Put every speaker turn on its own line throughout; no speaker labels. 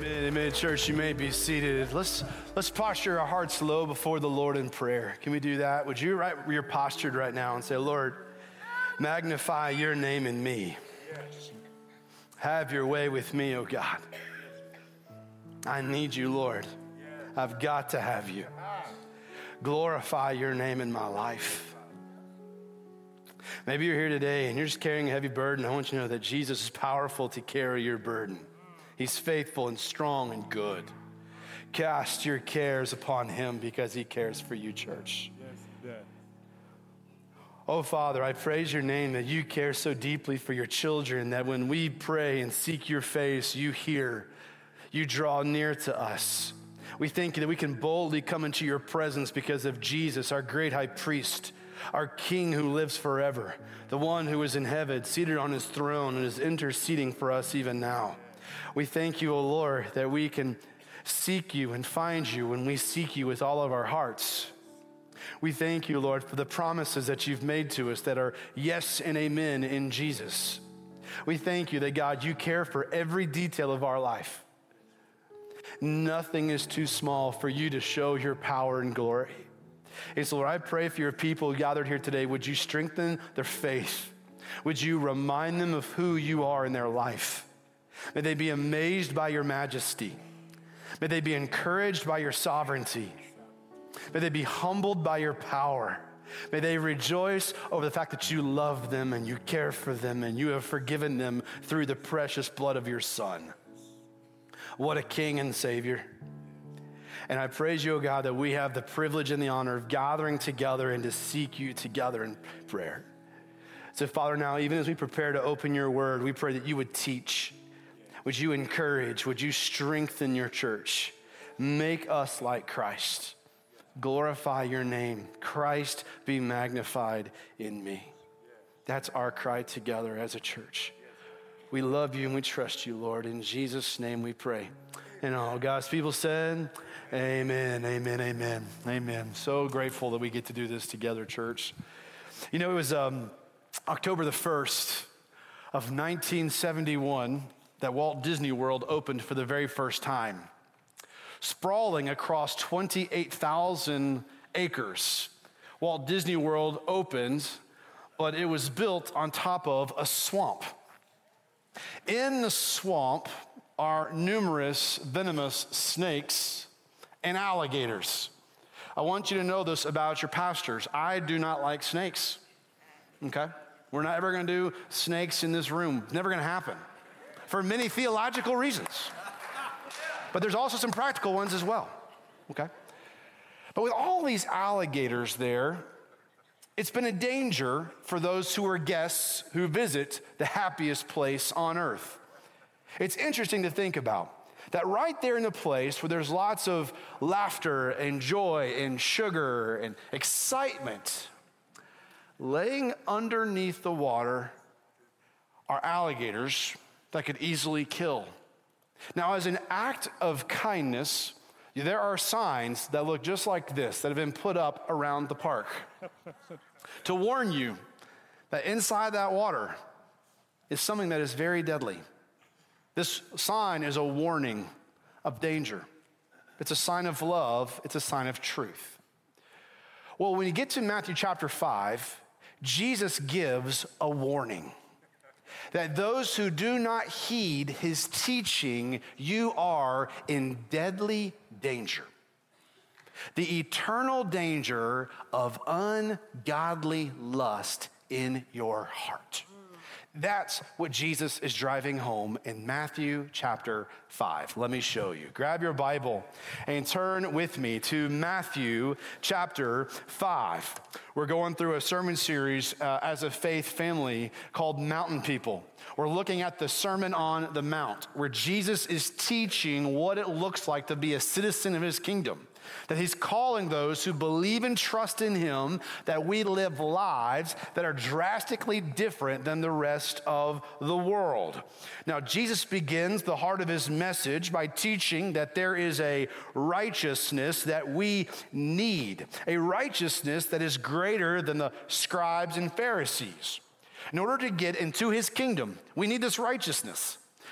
Amen. Church, you may be seated. Let's posture our hearts low before the Lord in prayer. Can we do that? Would you right where you're postured right now and say, Lord, magnify your name in me. Have your way with me, oh God. I need you, Lord. I've got to have you. Glorify your name in my life. Maybe you're here today and you're just carrying a heavy burden. I want you to know that Jesus is powerful to carry your burden. He's faithful and strong and good. Cast your cares upon him because he cares for you, church. Yes, oh, Father, I praise your name that you care so deeply for your children, that when we pray and seek your face, you hear, you draw near to us. We thank you that we can boldly come into your presence because of Jesus, our great high priest, our King who lives forever, the one who is in heaven, seated on his throne and is interceding for us even now. We thank you, O Lord, that we can seek you and find you when we seek you with all of our hearts. We thank you, Lord, for the promises that you've made to us that are yes and amen in Jesus. We thank you that, God, you care for every detail of our life. Nothing is too small for you to show your power and glory. And so, Lord, I pray for your people gathered here today. Would you strengthen their faith? Would you remind them of who you are in their life? May they be amazed by your majesty. May they be encouraged by your sovereignty. May they be humbled by your power. May they rejoice over the fact that you love them and you care for them and you have forgiven them through the precious blood of your Son. What a King and Savior. And I praise you, O God, that we have the privilege and the honor of gathering together and to seek you together in prayer. So, Father, now, even as we prepare to open your word, we pray that you would teach. Would you encourage? Would you strengthen your church? Make us like Christ. Glorify your name. Christ be magnified in me. That's our cry together as a church. We love you and we trust you, Lord. In Jesus' name we pray. And all God's people said, amen, amen, amen, amen. So grateful that we get to do this together, church. You know, it was October the 1st of 1971 that Walt Disney World opened for the very first time. Sprawling across 28,000 acres, Walt Disney World opened, but it was built on top of a swamp. In the swamp are numerous venomous snakes and alligators. I want you to know this about your pastors. I do not like snakes, okay? We're not ever gonna do snakes in this room. It's never gonna happen for many theological reasons. But there's also some practical ones as well, okay? But with all these alligators there, it's been a danger for those who are guests who visit the happiest place on earth. It's interesting to think about that right there in the place where there's lots of laughter and joy and sugar and excitement, laying underneath the water are alligators that could easily kill. Now, as an act of kindness, there are signs that look just like this that have been put up around the park to warn you that inside that water is something that is very deadly. This sign is a warning of danger. It's a sign of love. It's a sign of truth. Well, when you get to Matthew chapter 5, Jesus gives a warning that those who do not heed his teaching, you are in deadly danger. The eternal danger of ungodly lust in your heart. That's what Jesus is driving home in Matthew chapter 5. Let me show you. Grab your Bible and turn with me to Matthew chapter 5. We're going through a sermon series as a faith family called Mountain People. We're looking at the Sermon on the Mount, where Jesus is teaching what it looks like to be a citizen of his kingdom. That he's calling those who believe and trust in him that we live lives that are drastically different than the rest of the world. Now, Jesus begins the heart of his message by teaching that there is a righteousness that we need, a righteousness that is greater than the scribes and Pharisees. In order to get into his kingdom, we need this righteousness.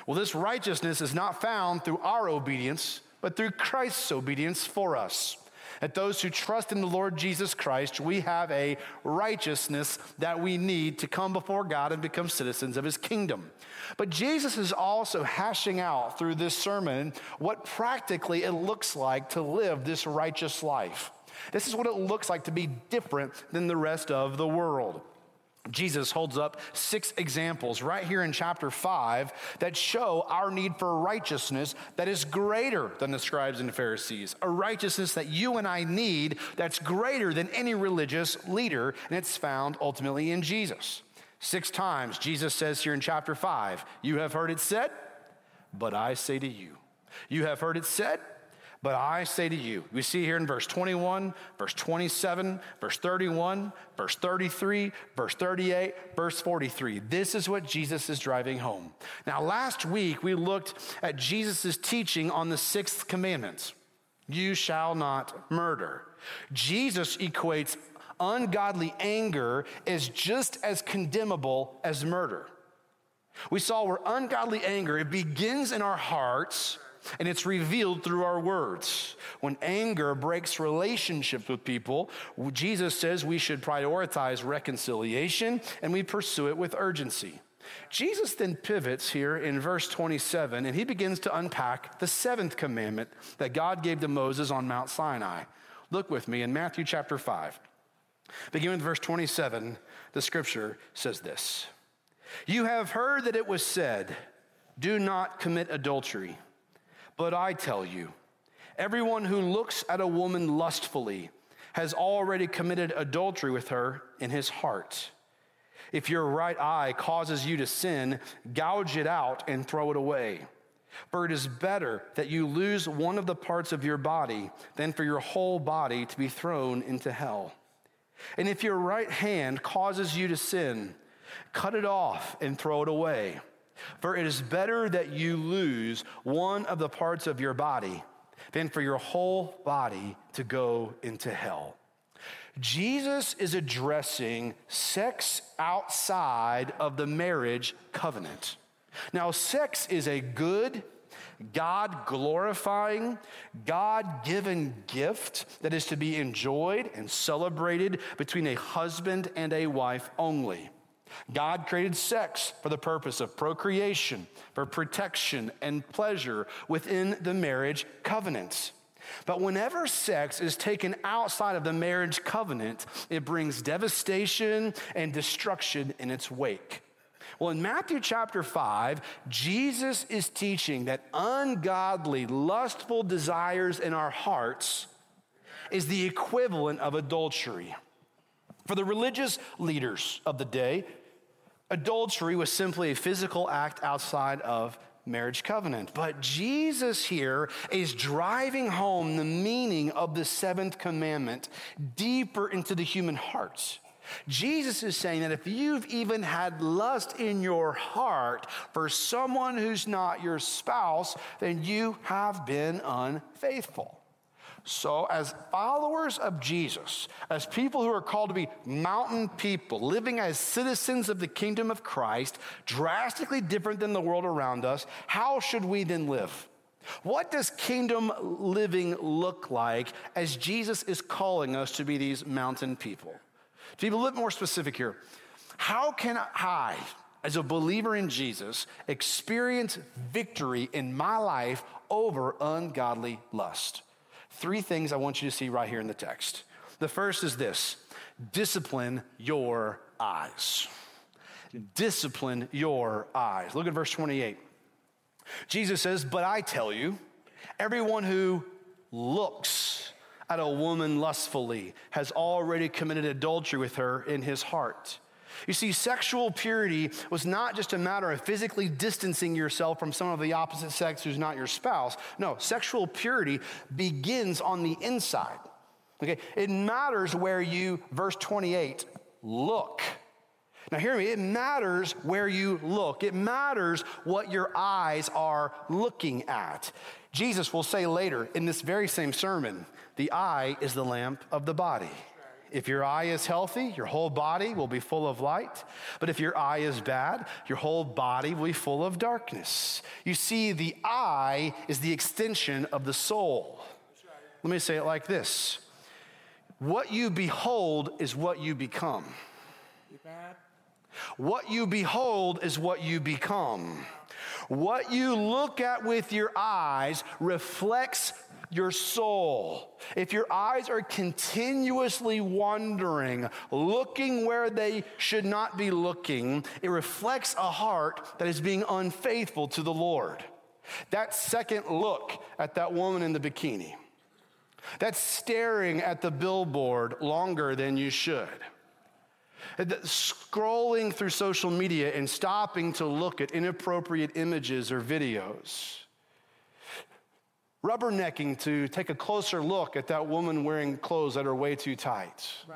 Well, this righteousness is not found through our obedience, but through Christ's obedience for us. That those who trust in the Lord Jesus Christ, we have a righteousness that we need to come before God and become citizens of his kingdom. But Jesus is also hashing out through this sermon what practically it looks like to live this righteous life. This is what it looks like to be different than the rest of the world. Jesus holds up 6 examples right here in chapter 5 that show our need for righteousness that is greater than the scribes and Pharisees, a righteousness that you and I need that's greater than any religious leader, and it's found ultimately in Jesus. 6 times Jesus says here in chapter 5, you have heard it said, but I say to you. You have heard it said, but I say to you. We see here in verse 21, verse 27, verse 31, verse 33, verse 38, verse 43. This is what Jesus is driving home. Now, last week, we looked at Jesus' teaching on the 6th commandment. You shall not murder. Jesus equates ungodly anger as just as condemnable as murder. We saw where ungodly anger, it begins in our hearts, and it's revealed through our words. When anger breaks relationships with people, Jesus says we should prioritize reconciliation and we pursue it with urgency. Jesus then pivots here in verse 27 and he begins to unpack the 7th commandment that God gave to Moses on Mount Sinai. Look with me in Matthew chapter 5. Beginning with verse 27, the scripture says this. You have heard that it was said, do not commit adultery. But I tell you, everyone who looks at a woman lustfully has already committed adultery with her in his heart. If your right eye causes you to sin, gouge it out and throw it away. For it is better that you lose one of the parts of your body than for your whole body to be thrown into hell. And if your right hand causes you to sin, cut it off and throw it away. For it is better that you lose one of the parts of your body than for your whole body to go into hell. Jesus is addressing sex outside of the marriage covenant. Now, sex is a good, God-glorifying, God-given gift that is to be enjoyed and celebrated between a husband and a wife only. God created sex for the purpose of procreation, for protection and pleasure within the marriage covenant. But whenever sex is taken outside of the marriage covenant, it brings devastation and destruction in its wake. Well, in Matthew chapter 5, Jesus is teaching that ungodly, lustful desires in our hearts is the equivalent of adultery. For the religious leaders of the day, adultery was simply a physical act outside of marriage covenant. But Jesus here is driving home the meaning of the 7th commandment deeper into the human heart. Jesus is saying that if you've even had lust in your heart for someone who's not your spouse, then you have been unfaithful. So as followers of Jesus, as people who are called to be mountain people, living as citizens of the kingdom of Christ, drastically different than the world around us, how should we then live? What does kingdom living look like as Jesus is calling us to be these mountain people? To be a little bit more specific here, how can I, as a believer in Jesus, experience victory in my life over ungodly lust? 3 things I want you to see right here in the text. The first is this: discipline your eyes. Discipline your eyes. Look at verse 28. Jesus says, but I tell you, everyone who looks at a woman lustfully has already committed adultery with her in his heart. You see, sexual purity was not just a matter of physically distancing yourself from someone of the opposite sex who's not your spouse. No, sexual purity begins on the inside. Okay, it matters where you, verse 28, look. Now hear me, it matters where you look. It matters what your eyes are looking at. Jesus will say later in this very same sermon, the eye is the lamp of the body. If your eye is healthy, your whole body will be full of light. But if your eye is bad, your whole body will be full of darkness. You see, the eye is the extension of the soul. Let me say it like this. What you behold is what you become. What you behold is what you become. What you look at with your eyes reflects your soul. If your eyes are continuously wandering, looking where they should not be looking, it reflects a heart that is being unfaithful to the Lord. That second look at that woman in the bikini, that's staring at the billboard longer than you should. Scrolling through social media and stopping to look at inappropriate images or videos. Rubbernecking to take a closer look at that woman wearing clothes that are way too tight. Wow.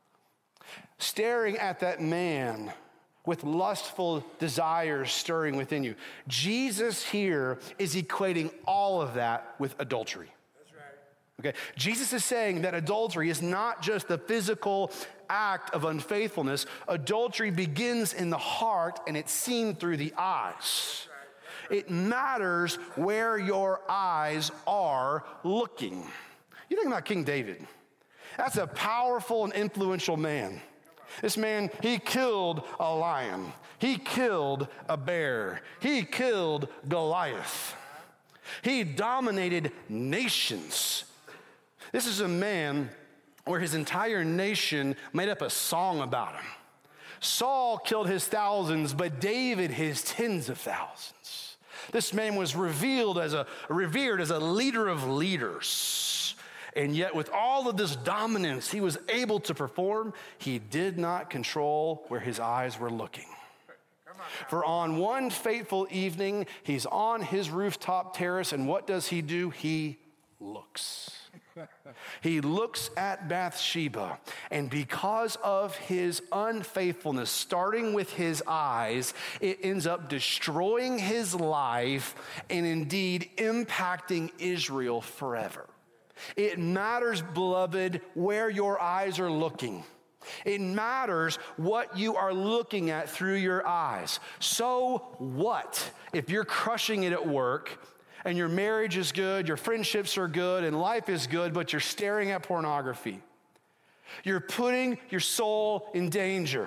Staring at that man with lustful desires stirring within you. Jesus here is equating all of that with adultery. Okay, Jesus is saying that adultery is not just the physical act of unfaithfulness. Adultery begins in the heart and it's seen through the eyes. It matters where your eyes are looking. You think about King David. That's a powerful and influential man. This man, he killed a lion. He killed a bear. He killed Goliath. He dominated nations. This is a man where his entire nation made up a song about him. Saul killed his thousands, but David his tens of thousands. This man was revered as a leader of leaders. And yet with all of this dominance he was able to perform, he did not control where his eyes were looking. For on one fateful evening, he's on his rooftop terrace, and what does he do? He looks. He looks at Bathsheba, and because of his unfaithfulness, starting with his eyes, it ends up destroying his life and indeed impacting Israel forever. It matters, beloved, where your eyes are looking. It matters what you are looking at through your eyes. So what if you're crushing it at work, and your marriage is good, your friendships are good, and life is good, but you're staring at pornography? You're putting your soul in danger.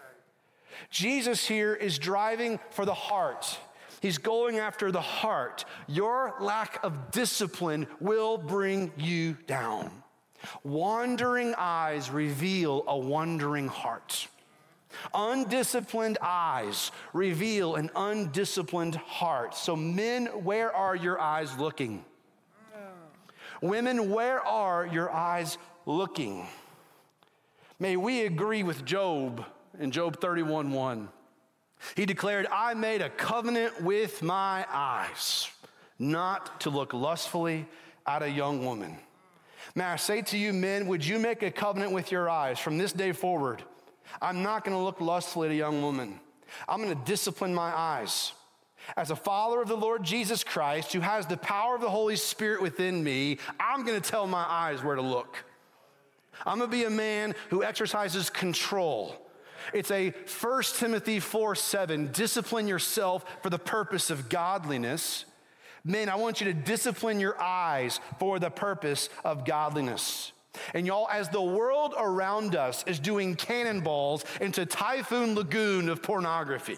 Jesus here is driving for the heart. He's going after the heart. Your lack of discipline will bring you down. Wandering eyes reveal a wandering heart. Undisciplined eyes reveal an undisciplined heart. So men, where are your eyes looking? Women, where are your eyes looking? May we agree with Job in Job 31:1. He declared, I made a covenant with my eyes not to look lustfully at a young woman. May I say to you, men, would you make a covenant with your eyes from this day forward? I'm not going to look lustfully at a young woman. I'm going to discipline my eyes. As a follower of the Lord Jesus Christ, who has the power of the Holy Spirit within me, I'm going to tell my eyes where to look. I'm going to be a man who exercises control. It's a 1 Timothy 4:7, discipline yourself for the purpose of godliness. Men, I want you to discipline your eyes for the purpose of godliness. And y'all, as the world around us is doing cannonballs into Typhoon Lagoon of pornography,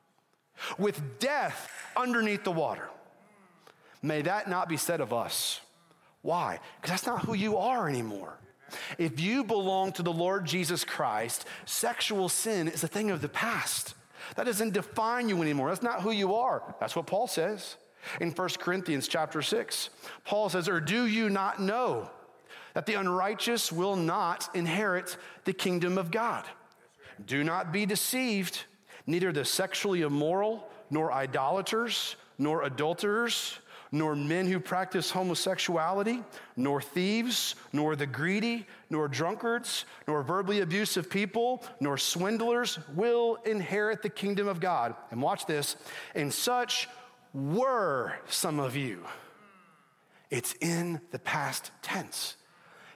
with death underneath the water, may that not be said of us. Why? Because that's not who you are anymore. If you belong to the Lord Jesus Christ, sexual sin is a thing of the past. That doesn't define you anymore. That's not who you are. That's what Paul says in 1 Corinthians chapter 6. Paul says, or do you not know that the unrighteous will not inherit the kingdom of God? Do not be deceived. Neither the sexually immoral, nor idolaters, nor adulterers, nor men who practice homosexuality, nor thieves, nor the greedy, nor drunkards, nor verbally abusive people, nor swindlers will inherit the kingdom of God. And watch this. And such were some of you. It's in the past tense.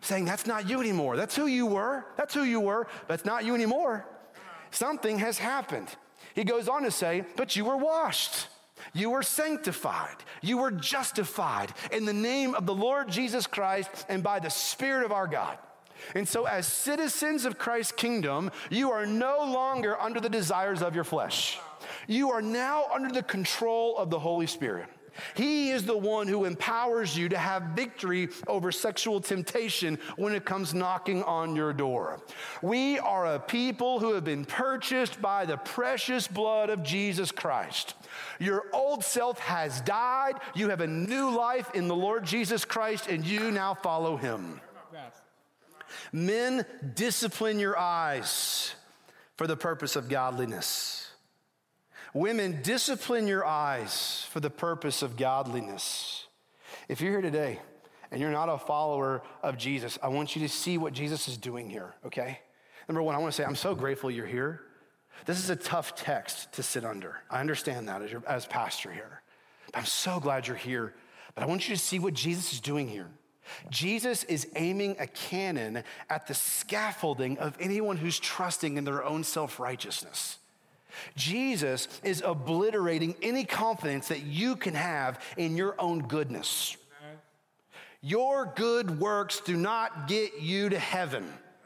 saying, that's not you anymore. That's who you were. That's who you were. That's not you anymore. Something has happened. He goes on to say, but you were washed. You were sanctified. You were justified in the name of the Lord Jesus Christ and by the Spirit of our God. And so as citizens of Christ's kingdom, you are no longer under the desires of your flesh. You are now under the control of the Holy Spirit. He is the one who empowers you to have victory over sexual temptation when it comes knocking on your door. We are a people who have been purchased by the precious blood of Jesus Christ. Your old self has died. You have a new life in the Lord Jesus Christ, and you now follow him. Yes. Men, discipline your eyes for the purpose of godliness. Women, discipline your eyes for the purpose of godliness. If you're here today and you're not a follower of Jesus, I want you to see what Jesus is doing here, okay? Number one, I want to say I'm so grateful you're here. This is a tough text to sit under. I understand that as pastor here. But I'm so glad you're here. But I want you to see what Jesus is doing here. Jesus is aiming a cannon at the scaffolding of anyone who's trusting in their own self-righteousness. Jesus is obliterating any confidence that you can have in your own goodness. Your good works do not get you to heaven.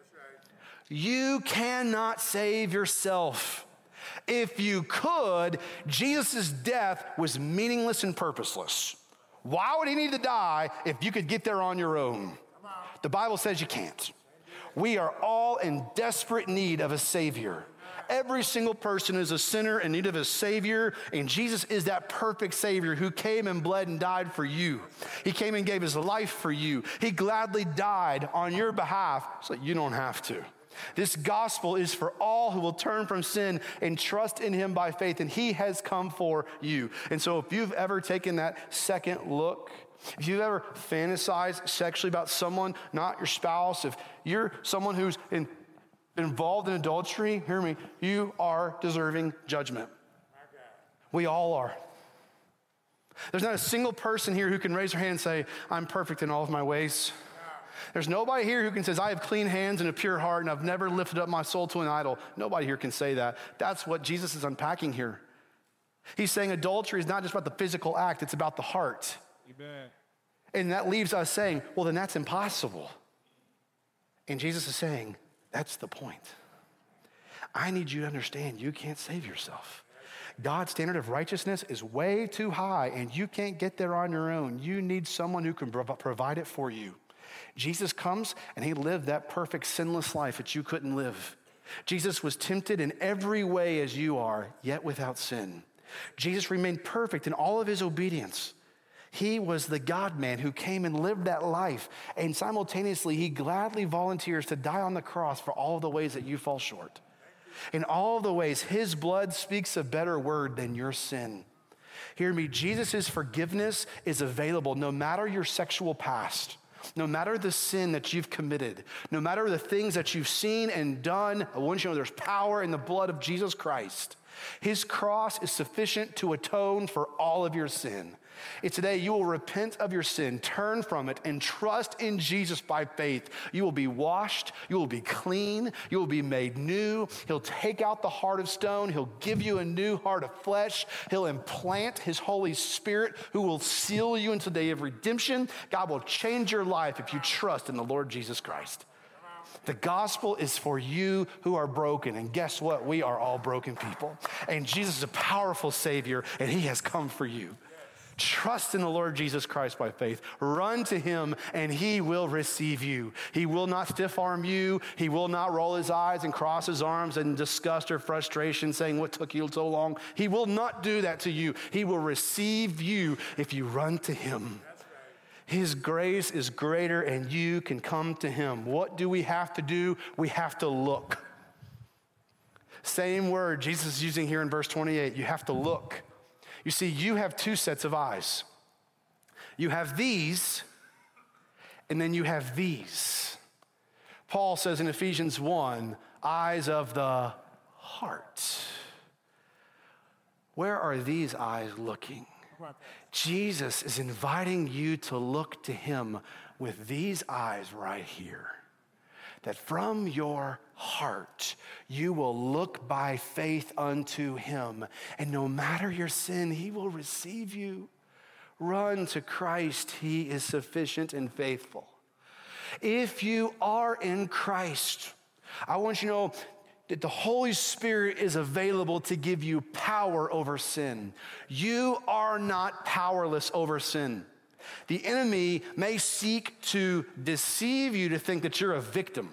You cannot save yourself. If you could, Jesus' death was meaningless and purposeless. Why would he need to die if you could get there on your own? The Bible says you can't. We are all in desperate need of a Savior. Every single person is a sinner in need of a Savior, and Jesus is that perfect Savior who came and bled and died for you. He came and gave his life for you. He gladly died on your behalf so that you don't have to. This gospel is for all who will turn from sin and trust in him by faith, and he has come for you. And so if you've ever taken that second look, if you've ever fantasized sexually about someone, not your spouse, if you're someone who's involved in adultery, hear me, you are deserving judgment. We all are. There's not a single person here who can raise their hand and say, I'm perfect in all of my ways. There's nobody here who can say, I have clean hands and a pure heart, and I've never lifted up my soul to an idol. Nobody here can say that. That's what Jesus is unpacking here. He's saying adultery is not just about the physical act, it's about the heart. Amen. And that leaves us saying, well, then that's impossible. And Jesus is saying, that's the point. I need you to understand you can't save yourself. God's standard of righteousness is way too high, and you can't get there on your own. You need someone who can provide it for you. Jesus comes, and he lived that perfect sinless life that you couldn't live. Jesus was tempted in every way as you are, yet without sin. Jesus remained perfect in all of his obedience. He was the God-man who came and lived that life, and simultaneously, he gladly volunteers to die on the cross for all of the ways that you fall short. In all of the ways, his blood speaks a better word than your sin. Hear me, Jesus' forgiveness is available no matter your sexual past, no matter the sin that you've committed, no matter the things that you've seen and done. I want you to know there's power in the blood of Jesus Christ. His cross is sufficient to atone for all of your sin. If today you will repent of your sin, turn from it, and trust in Jesus by faith, you will be washed, you will be clean, you will be made new. He'll take out the heart of stone. He'll give you a new heart of flesh. He'll implant his Holy Spirit who will seal you into the day of redemption. God will change your life if you trust in the Lord Jesus Christ. The gospel is for you who are broken. And guess what? We are all broken people. And Jesus is a powerful Savior, and he has come for you. Trust in the Lord Jesus Christ by faith. Run to him, and he will receive you. He will not stiff-arm you. He will not roll his eyes and cross his arms in disgust or frustration, saying, what took you so long? He will not do that to you. He will receive you if you run to him. His grace is greater, and you can come to him. What do we have to do? We have to look. Same word Jesus is using here in verse 28. You have to look. You see, you have two sets of eyes. You have these, and then you have these. Paul says in Ephesians 1, eyes of the heart. Where are these eyes looking? Jesus is inviting you to look to him with these eyes right here, that from your heart you will look by faith unto him, and no matter your sin, he will receive you. Run to Christ. He is sufficient and faithful. If you are in Christ, I want you to know that the Holy Spirit is available to give you power over sin. You are not powerless over sin. The enemy may seek to deceive you to think that you're a victim.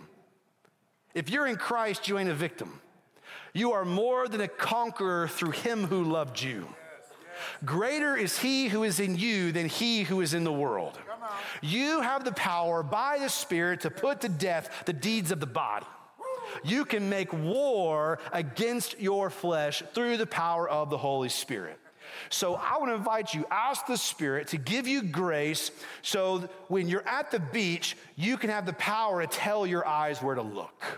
If you're in Christ, you ain't a victim. You are more than a conqueror through him who loved you. Greater is he who is in you than he who is in the world. You have the power by the Spirit to put to death the deeds of the body. You can make war against your flesh through the power of the Holy Spirit. So I want to invite you, ask the Spirit to give you grace so when you're at the beach, you can have the power to tell your eyes where to look.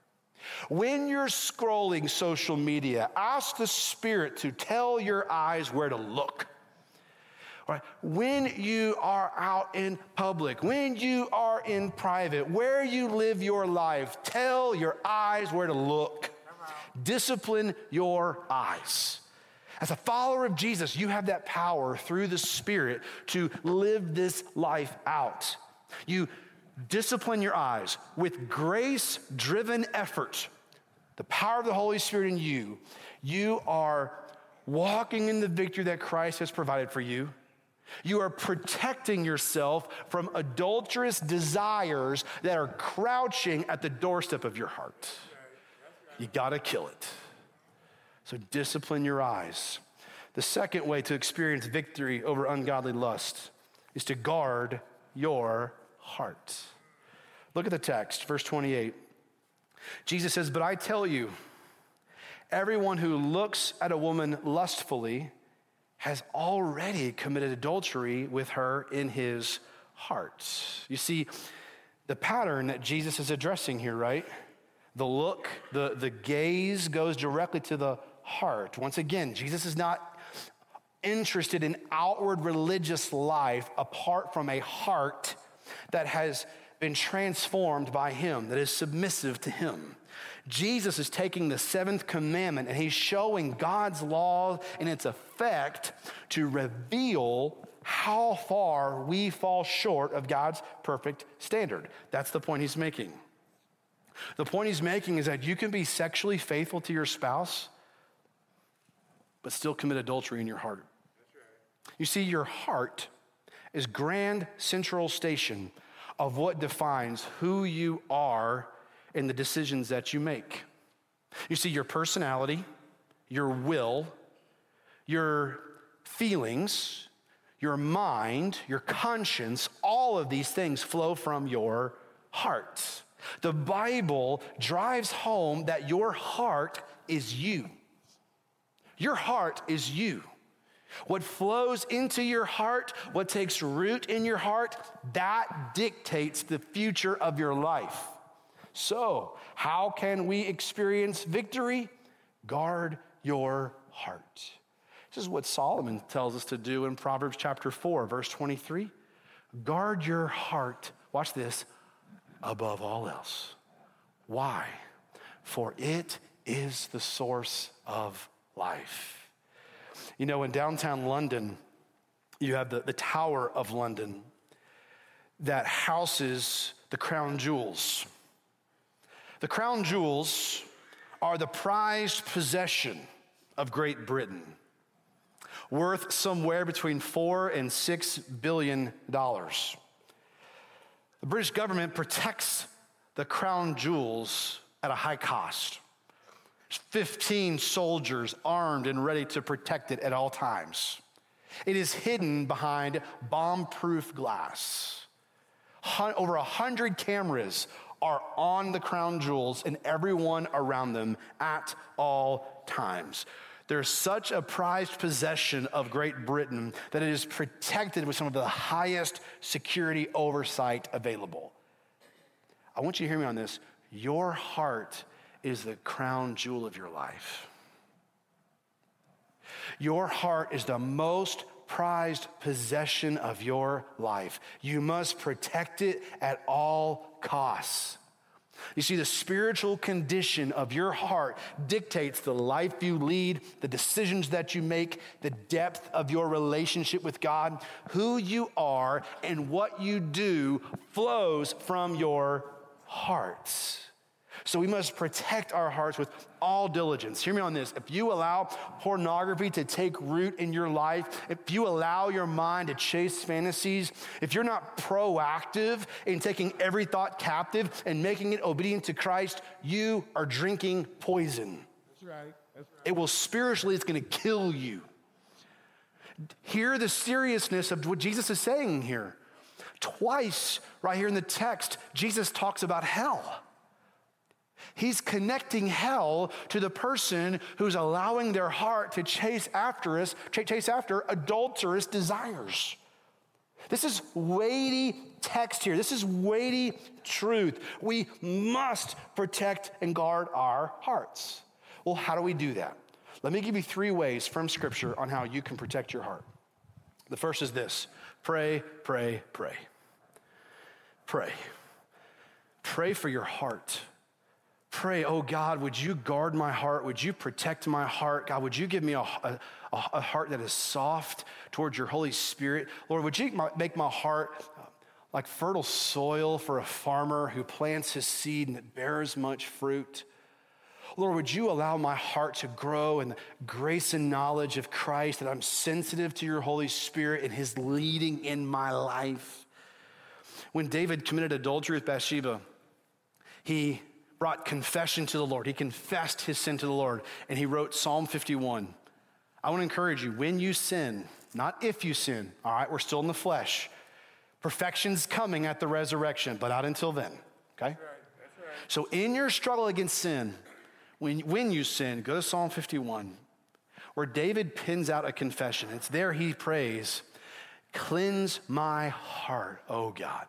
When you're scrolling social media, ask the Spirit to tell your eyes where to look. Right? When you are out in public, when you are in private, where you live your life, tell your eyes where to look. Discipline your eyes. As a follower of Jesus, you have that power through the Spirit to live this life out. You discipline your eyes with grace-driven effort. The power of the Holy Spirit in you, you are walking in the victory that Christ has provided for you. You are protecting yourself from adulterous desires that are crouching at the doorstep of your heart. You gotta kill it. So discipline your eyes. The second way to experience victory over ungodly lust is to guard your heart. Look at the text, verse 28. Jesus says, "But I tell you, everyone who looks at a woman lustfully has already committed adultery with her in his heart." You see, the pattern that Jesus is addressing here, right? The look, the gaze goes directly to the heart. Once again, Jesus is not interested in outward religious life apart from a heart that has been transformed by him, that is submissive to him. Jesus is taking the seventh commandment and he's showing God's law and its effect to reveal how far we fall short of God's perfect standard. That's the point he's making. The point he's making is that you can be sexually faithful to your spouse, but still commit adultery in your heart. You see, your heart is grand central station of what defines who you are in the decisions that you make. You see, your personality, your will, your feelings, your mind, your conscience, all of these things flow from your heart. The Bible drives home that your heart is you. Your heart is you. What flows into your heart, what takes root in your heart, that dictates the future of your life. So, how can we experience victory? Guard your heart. This is what Solomon tells us to do in Proverbs chapter 4, verse 23. Guard your heart, watch this, above all else. Why? For it is the source of life. You know, in downtown London, you have the Tower of London that houses the crown jewels. The crown jewels are the prized possession of Great Britain, worth somewhere between $4 and $6 billion. The British government protects the crown jewels at a high cost. 15 soldiers armed and ready to protect it at all times. It is hidden behind bomb-proof glass. Over 100 cameras are on the crown jewels and everyone around them at all times. There's such a prized possession of Great Britain that it is protected with some of the highest security oversight available. I want you to hear me on this. Your heart is the crown jewel of your life. Your heart is the most prized possession of your life. You must protect it at all costs. You see, the spiritual condition of your heart dictates the life you lead, the decisions that you make, the depth of your relationship with God. Who you are and what you do flows from your hearts. So we must protect our hearts with all diligence. Hear me on this. If you allow pornography to take root in your life, if you allow your mind to chase fantasies, if you're not proactive in taking every thought captive and making it obedient to Christ, you are drinking poison.
That's right. That's right.
It will spiritually, it's going to kill you. Hear the seriousness of what Jesus is saying here. Twice, right here in the text, Jesus talks about hell. He's connecting hell to the person who's allowing their heart to chase after adulterous desires. This is weighty text here. This is weighty truth. We must protect and guard our hearts. Well, how do we do that? Let me give you 3 ways from Scripture on how you can protect your heart. The first is this: pray, pray, pray. Pray. Pray for your heart. Pray, oh God, would you guard my heart? Would you protect my heart? God, would you give me a heart that is soft towards your Holy Spirit? Lord, would you make my heart like fertile soil for a farmer who plants his seed and it bears much fruit? Lord, would you allow my heart to grow in the grace and knowledge of Christ, that I'm sensitive to your Holy Spirit and his leading in my life? When David committed adultery with Bathsheba, he brought confession to the Lord. He confessed his sin to the Lord, and he wrote Psalm 51. I want to encourage you, when you sin, not if you sin, all right, we're still in the flesh. Perfection's coming at the resurrection, but not until then, okay?
That's right.
So in your struggle against sin, when you sin, go to Psalm 51, where David pins out a confession. It's there he prays, "Cleanse my heart, O God,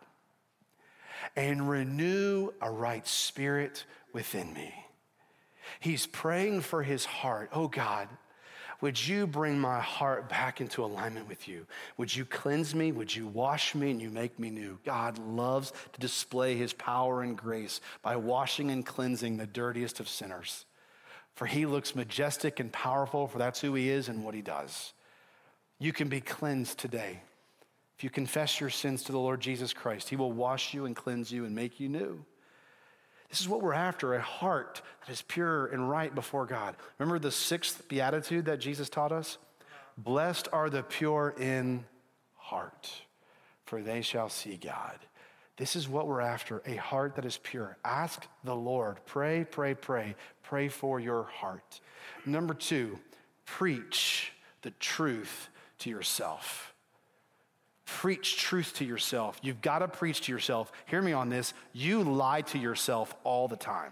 and renew a right spirit within me." He's praying for his heart. Oh God, would you bring my heart back into alignment with you? Would you cleanse me? Would you wash me and you make me new? God loves to display his power and grace by washing and cleansing the dirtiest of sinners. For he looks majestic and powerful, for that's who he is and what he does. You can be cleansed today. If you confess your sins to the Lord Jesus Christ, he will wash you and cleanse you and make you new. This is what we're after, a heart that is pure and right before God. Remember the 6th beatitude that Jesus taught us? Blessed are the pure in heart, for they shall see God. This is what we're after, a heart that is pure. Ask the Lord. Pray, pray, pray. Pray for your heart. Number 2, preach the truth to yourself. Preach truth to yourself. You've got to preach to yourself. Hear me on this. You lie to yourself all the time.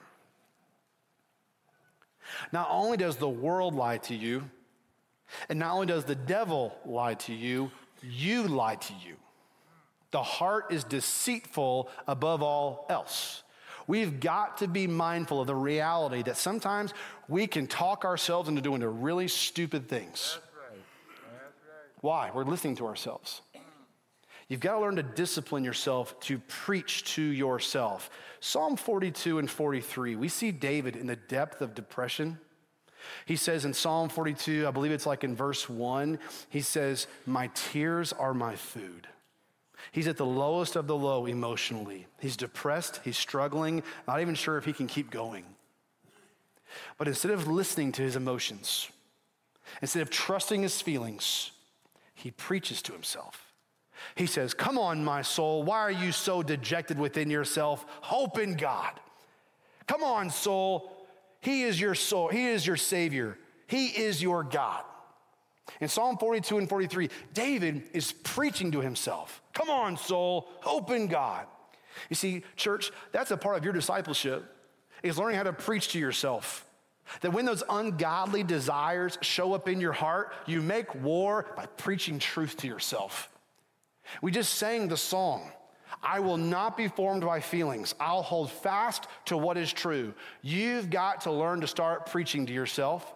Not only does the world lie to you, and not only does the devil lie to you, you lie to you. The heart is deceitful above all else. We've got to be mindful of the reality that sometimes we can talk ourselves into doing the really stupid things.
That's right. That's right.
Why? We're listening to ourselves. You've got to learn to discipline yourself to preach to yourself. Psalm 42 and 43, we see David in the depth of depression. He says in Psalm 42, I believe it's like in verse 1, he says, "My tears are my food." He's at the lowest of the low emotionally. He's depressed, he's struggling, not even sure if he can keep going. But instead of listening to his emotions, instead of trusting his feelings, he preaches to himself. He says, "Come on, my soul, why are you so dejected within yourself? Hope in God. Come on, soul. He is your soul. He is your Savior. He is your God." In Psalm 42 and 43, David is preaching to himself. Come on, soul, hope in God. You see, church, that's a part of your discipleship, is learning how to preach to yourself. That when those ungodly desires show up in your heart, you make war by preaching truth to yourself. We just sang the song, "I will not be formed by feelings. I'll hold fast to what is true." You've got to learn to start preaching to yourself.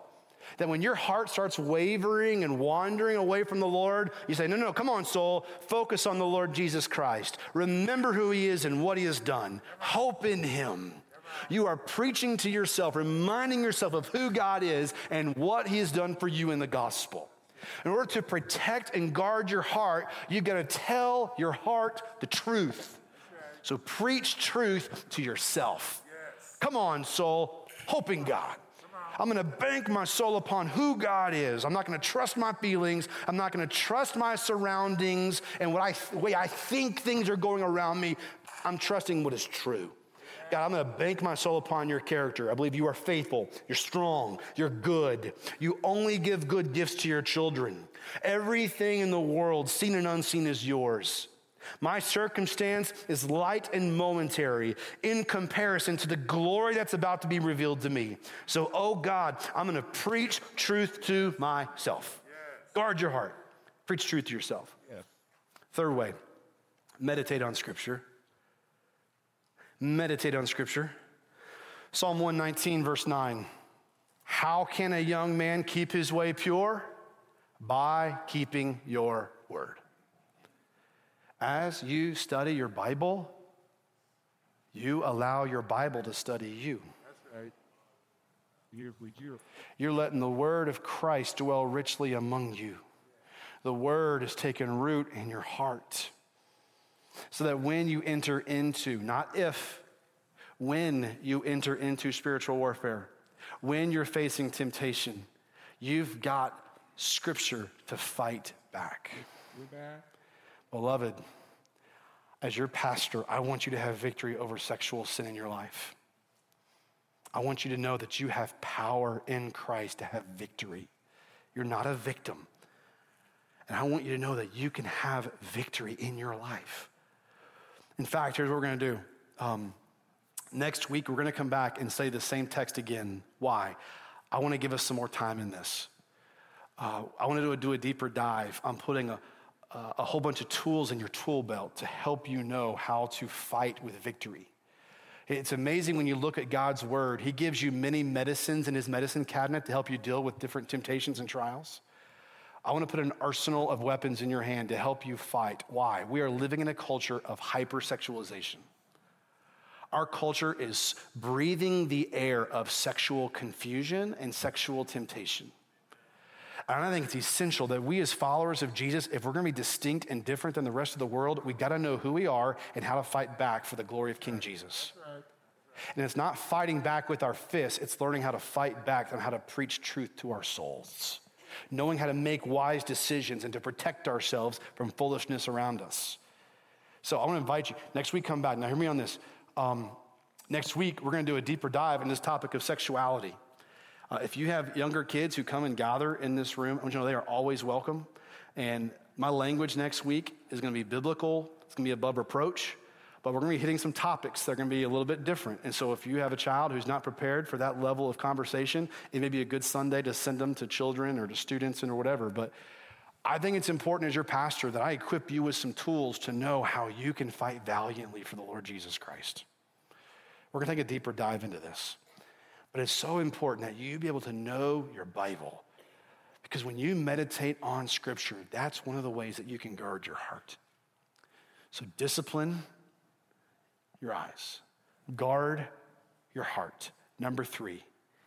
That when your heart starts wavering and wandering away from the Lord, you say, no, come on, soul, focus on the Lord Jesus Christ. Remember who he is and what he has done. Hope in him. You are preaching to yourself, reminding yourself of who God is and what he has done for you in the gospel. In order to protect and guard your heart, you've got to tell your heart the truth. So preach truth to yourself. Come on, soul, hope in God. I'm going to bank my soul upon who God is. I'm not going to trust my feelings. I'm not going to trust my surroundings and the way I think things are going around me. I'm trusting what is true. God, I'm going to bank my soul upon your character. I believe you are faithful. You're strong. You're good. You only give good gifts to your children. Everything in the world, seen and unseen, is yours. My circumstance is light and momentary in comparison to the glory that's about to be revealed to me. So, oh God, I'm going to preach truth to myself. Yes. Guard your heart. Preach truth to yourself. Yes. Third way, meditate on Scripture. Meditate on Scripture. Psalm 119, verse 9. How can a young man keep his way pure? By keeping your word. As you study your Bible, you allow your Bible to study you.
That's right.
You're letting the word of Christ dwell richly among you. The word is taking root in your heart. So that when you enter into, not if, when you enter into spiritual warfare, when you're facing temptation, you've got Scripture to fight back. Beloved, as your pastor, I want you to have victory over sexual sin in your life. I want you to know that you have power in Christ to have victory. You're not a victim. And I want you to know that you can have victory in your life. In fact, here's what we're going to do. Next week, we're going to come back and say the same text again. Why? I want to give us some more time in this. I want to do a deeper dive. I'm putting a whole bunch of tools in your tool belt to help you know how to fight with victory. It's amazing when you look at God's word. He gives you many medicines in his medicine cabinet to help you deal with different temptations and trials. I want to put an arsenal of weapons in your hand to help you fight. Why? We are living in a culture of hypersexualization. Our culture is breathing the air of sexual confusion and sexual temptation. And I think it's essential that we as followers of Jesus, if we're going to be distinct and different than the rest of the world, we got to know who we are and how to fight back for the glory of King Jesus. And it's not fighting back with our fists, it's learning how to fight back and how to preach truth to our souls. Knowing how to make wise decisions and to protect ourselves from foolishness around us. So I want to invite you, next week come back. Now hear me on this. Next week, we're going to do a deeper dive in this topic of sexuality. If you have younger kids who come and gather in this room, I want you to know they are always welcome. And my language next week is going to be biblical. It's going to be above reproach. But we're going to be hitting some topics that are going to be a little bit different. And so if you have a child who's not prepared for that level of conversation, it may be a good Sunday to send them to children or to students or whatever. But I think it's important as your pastor that I equip you with some tools to know how you can fight valiantly for the Lord Jesus Christ. We're going to take a deeper dive into this. But it's so important that you be able to know your Bible. Because when you meditate on Scripture, that's one of the ways that you can guard your heart. So discipline your eyes. Guard your heart. Number 3,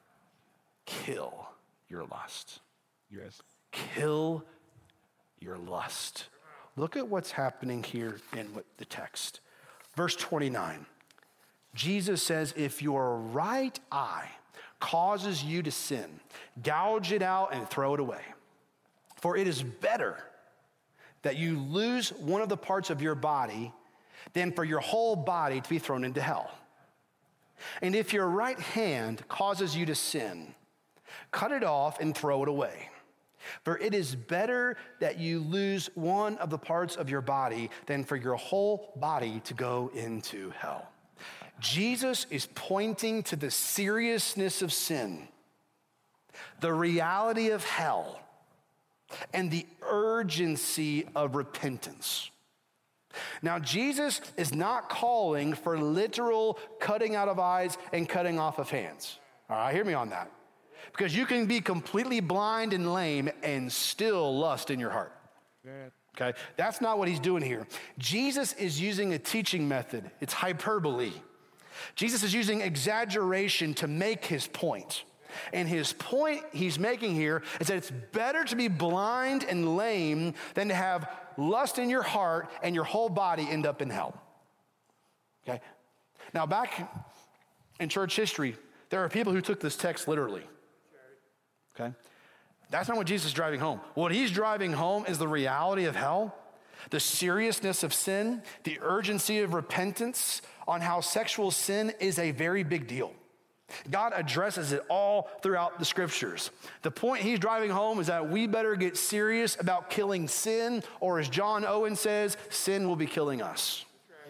kill your lust.
Yes.
Kill your lust. Look at what's happening here in the text. Verse 29. Jesus says, if your right eye causes you to sin, gouge it out and throw it away. For it is better that you lose one of the parts of your body than for your whole body to be thrown into hell. And if your right hand causes you to sin, cut it off and throw it away. For it is better that you lose one of the parts of your body than for your whole body to go into hell. Jesus is pointing to the seriousness of sin, the reality of hell, and the urgency of repentance. Now, Jesus is not calling for literal cutting out of eyes and cutting off of hands. All right, hear me on that. Because you can be completely blind and lame and still lust in your heart.
Yes.
Okay? That's not what he's doing here. Jesus is using a teaching method. It's hyperbole. Jesus is using exaggeration to make his point. And his point he's making here is that it's better to be blind and lame than to have lust in your heart and your whole body end up in hell. Okay? Now, back in church history, there are people who took this text literally. Okay? That's not what Jesus is driving home. What he's driving home is the reality of hell, the seriousness of sin, the urgency of repentance, on how sexual sin is a very big deal. God addresses it all throughout the scriptures. The point he's driving home is that we better get serious about killing sin, or as John Owen says, sin will be killing us.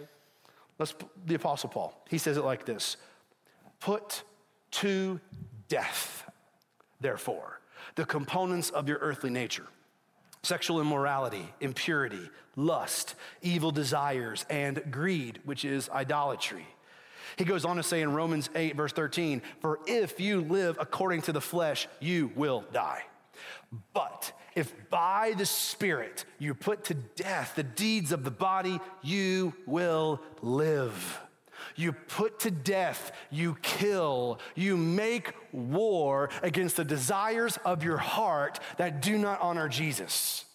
The Apostle Paul, he says it like this: put to death, therefore, the components of your earthly nature: sexual immorality, impurity, lust, evil desires, and greed, which is idolatry. He goes on to say in Romans 8, verse 13, for if you live according to the flesh, you will die. But if by the Spirit you put to death the deeds of the body, you will live. You put to death, you kill, you make war against the desires of your heart that do not honor Jesus.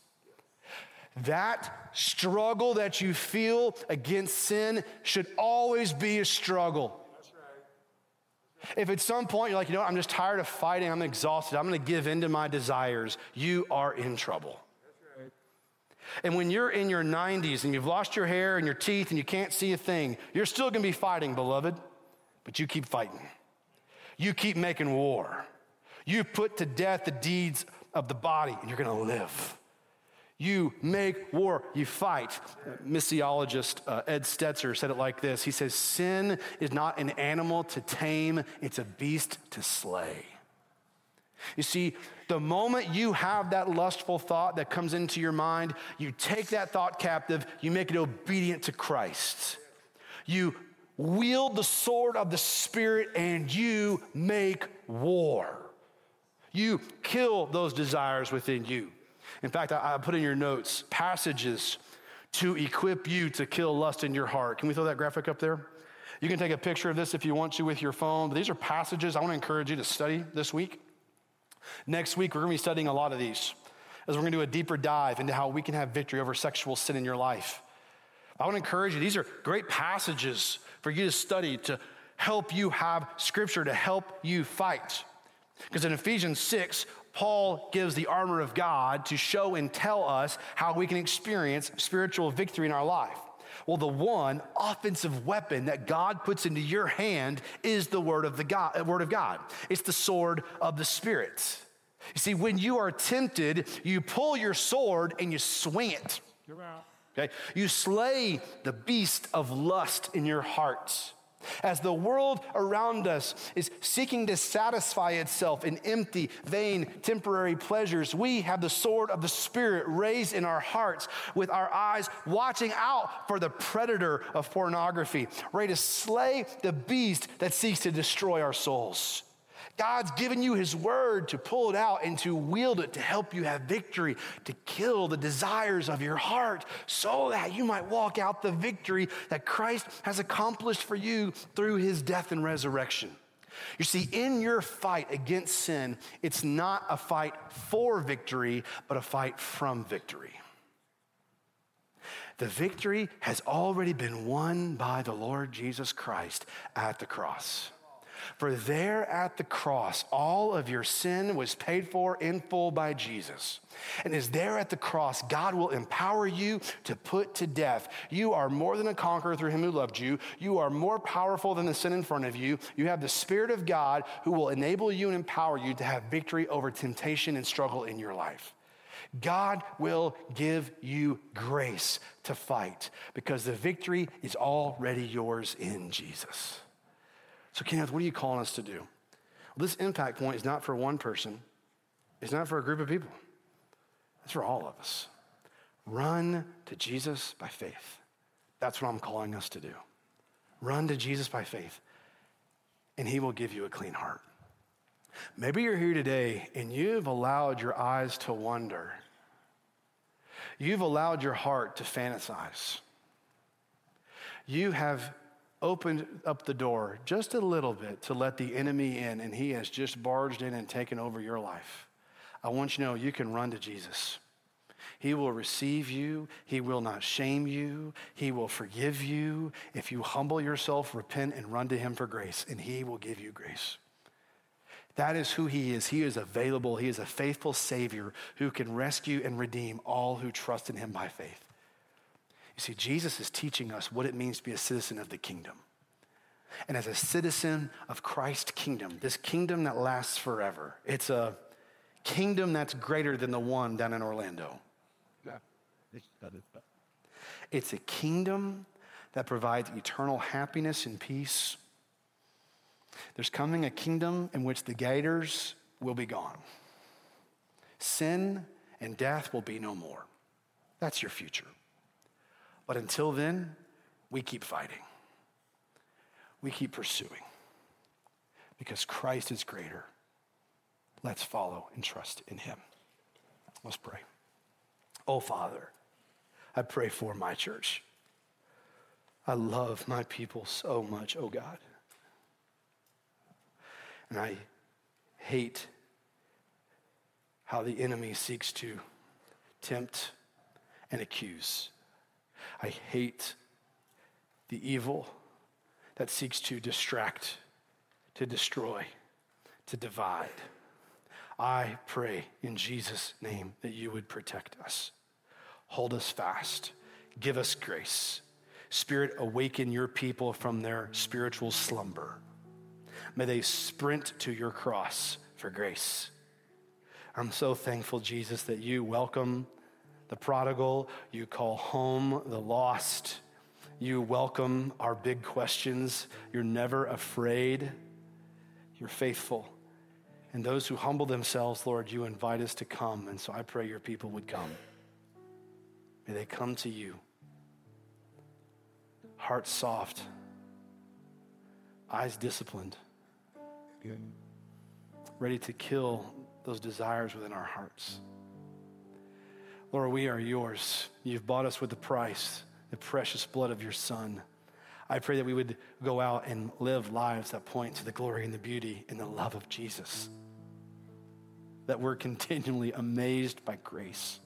That struggle that you feel against sin should always be a struggle.
That's right.
If at some point you're like, I'm just tired of fighting, I'm exhausted, I'm going to give in to my desires, you are in trouble.
That's right.
And when you're in your 90s and you've lost your hair and your teeth and you can't see a thing, you're still going to be fighting, beloved. But you keep fighting. You keep making war. You put to death the deeds of the body and you're going to live. You make war, you fight. Missiologist Ed Stetzer said it like this. He says, sin is not an animal to tame, it's a beast to slay. You see, the moment you have that lustful thought that comes into your mind, you take that thought captive, you make it obedient to Christ. You wield the sword of the Spirit and you make war. You kill those desires within you. In fact, I put in your notes passages to equip you to kill lust in your heart. Can we throw that graphic up there? You can take a picture of this if you want to with your phone. But these are passages I want to encourage you to study this week. Next week, we're going to be studying a lot of these as we're going to do a deeper dive into how we can have victory over sexual sin in your life. I want to encourage you. These are great passages for you to study to help you have scripture to help you fight. Because in Ephesians 6, Paul gives the armor of God to show and tell us how we can experience spiritual victory in our life. Well, the one offensive weapon that God puts into your hand is the word of God. It's the sword of the Spirit. You see, when you are tempted, you pull your sword and you swing it.
Come out.
Okay? You slay the beast of lust in your heart. As the world around us is seeking to satisfy itself in empty, vain, temporary pleasures, we have the sword of the Spirit raised in our hearts with our eyes watching out for the predator of pornography, ready to slay the beast that seeks to destroy our souls. God's given you his word to pull it out and to wield it to help you have victory, to kill the desires of your heart so that you might walk out the victory that Christ has accomplished for you through his death and resurrection. You see, in your fight against sin, it's not a fight for victory, but a fight from victory. The victory has already been won by the Lord Jesus Christ at the cross. For there at the cross, all of your sin was paid for in full by Jesus. And as there at the cross, God will empower you to put to death. You are more than a conqueror through him who loved you. You are more powerful than the sin in front of you. You have the Spirit of God who will enable you and empower you to have victory over temptation and struggle in your life. God will give you grace to fight because the victory is already yours in Jesus. So Kenneth, what are you calling us to do? Well, this impact point is not for one person. It's not for a group of people. It's for all of us. Run to Jesus by faith. That's what I'm calling us to do. Run to Jesus by faith, and he will give you a clean heart. Maybe you're here today and you've allowed your eyes to wander. You've allowed your heart to fantasize. You have opened up the door just a little bit to let the enemy in, and he has just barged in and taken over your life. I want you to know you can run to Jesus. He will receive you. He will not shame you. He will forgive you. If you humble yourself, repent, and run to him for grace, and he will give you grace. That is who he is. He is available. He is a faithful Savior who can rescue and redeem all who trust in him by faith. You see, Jesus is teaching us what it means to be a citizen of the kingdom. And as a citizen of Christ's kingdom, this kingdom that lasts forever, it's a kingdom that's greater than the one down in Orlando. It's a kingdom that provides eternal happiness and peace. There's coming a kingdom in which the gators will be gone. Sin and death will be no more. That's your future. But until then, we keep fighting. We keep pursuing. Because Christ is greater. Let's follow and trust in him. Let's pray. Oh, Father, I pray for my church. I love my people so much, oh God. And I hate how the enemy seeks to tempt and accuse. I hate the evil that seeks to distract, to destroy, to divide. I pray in Jesus' name that you would protect us. Hold us fast. Give us grace. Spirit, awaken your people from their spiritual slumber. May they sprint to your cross for grace. I'm so thankful, Jesus, that you welcome the prodigal, you call home the lost, you welcome our big questions. You're never afraid. You're faithful. And those who humble themselves, Lord, you invite us to come. And so I pray your people would come. May they come to you. Hearts soft. Eyes disciplined. Ready to kill those desires within our hearts. Lord, we are yours. You've bought us with a price, the precious blood of your Son. I pray that we would go out and live lives that point to the glory and the beauty and the love of Jesus. That we're continually amazed by grace.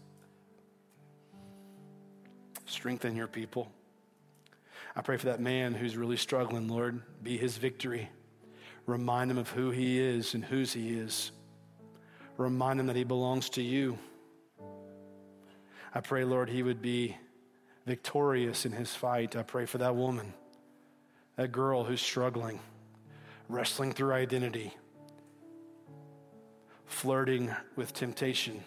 Strengthen your people. I pray for that man who's really struggling, Lord. Be his victory. Remind him of who he is and whose he is. Remind him that he belongs to you. I pray, Lord, he would be victorious in his fight. I pray for that woman, that girl who's struggling, wrestling through identity, flirting with temptation.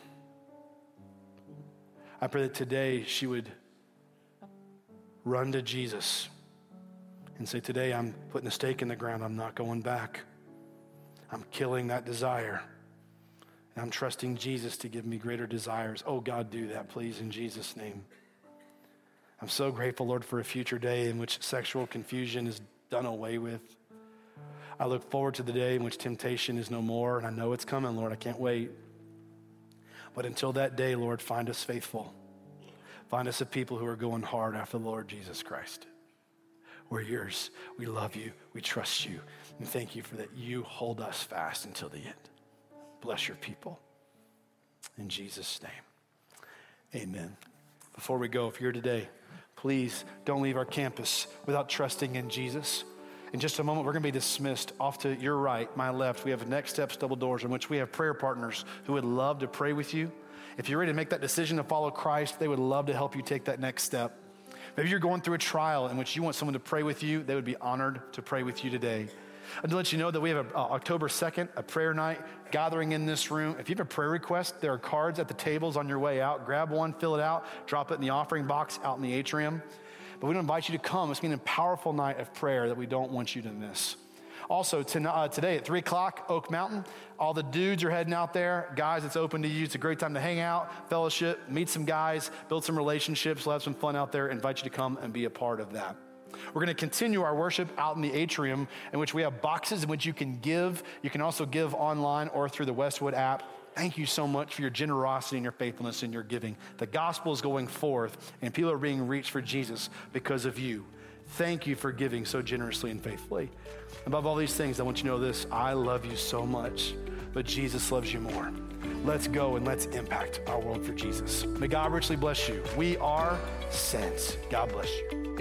I pray that today she would run to Jesus and say, today I'm putting a stake in the ground. I'm not going back. I'm killing that desire. And I'm trusting Jesus to give me greater desires. Oh, God, do that, please, in Jesus' name. I'm so grateful, Lord, for a future day in which sexual confusion is done away with. I look forward to the day in which temptation is no more, and I know it's coming, Lord. I can't wait. But until that day, Lord, find us faithful. Find us a people who are going hard after the Lord Jesus Christ. We're yours. We love you. We trust you. And thank you for that you hold us fast until the end. Bless your people. In Jesus' name, amen. Before we go, if you're here today, please don't leave our campus without trusting in Jesus. In just a moment, we're going to be dismissed. Off to your right, my left, we have Next Steps Double Doors, in which we have prayer partners who would love to pray with you. If you're ready to make that decision to follow Christ, they would love to help you take that next step. Maybe you're going through a trial in which you want someone to pray with you. They would be honored to pray with you today. And to let you know that we have October 2nd, a prayer night gathering in this room. If you have a prayer request, there are cards at the tables on your way out. Grab one, fill it out, drop it in the offering box out in the atrium. But we don't invite you to come. It's been a powerful night of prayer that we don't want you to miss. Also, today at 3 o'clock, Oak Mountain, all the dudes are heading out there. Guys, it's open to you. It's a great time to hang out, fellowship, meet some guys, build some relationships. We'll have some fun out there. Invite you to come and be a part of that. We're going to continue our worship out in the atrium, in which we have boxes in which you can give. You can also give online or through the Westwood app. Thank you so much for your generosity and your faithfulness and your giving. The gospel is going forth, and people are being reached for Jesus because of you. Thank you for giving so generously and faithfully. Above all these things, I want you to know this: I love you so much, but Jesus loves you more. Let's go and let's impact our world for Jesus. May God richly bless you. We are sent. God bless you.